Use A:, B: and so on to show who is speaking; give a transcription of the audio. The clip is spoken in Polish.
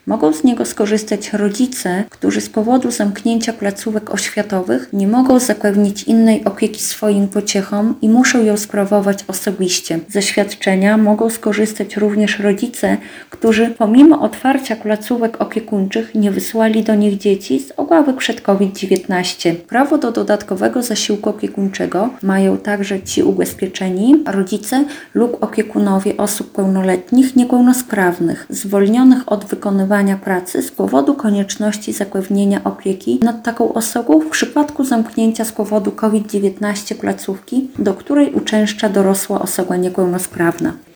A: Mogą z niego skorzystać rodzice, którzy z powodu zamknięcia placówek oświatowych nie mogą zapewnić innej opieki swoim pociechom i muszą ją sprawować osobiście. Ze świadczenia mogą skorzystać również rodzice, którzy pomimo otwarcia placówek opiekuńczych nie wysłali do nich dzieci z obawy przed COVID-19. Prawo do dodatkowego zasiłku opiekuńczego mają także ci ubezpieczeni rodzice lub opiekunowie osób pełnoletnich niepełnosprawnych, zwolnionych od wykonywania pracy z powodu konieczności zapewnienia opieki nad taką osobą w przypadku zamknięcia z powodu COVID-19 placówki, do której uczęszcza dorosła osoba niepełnosprawna.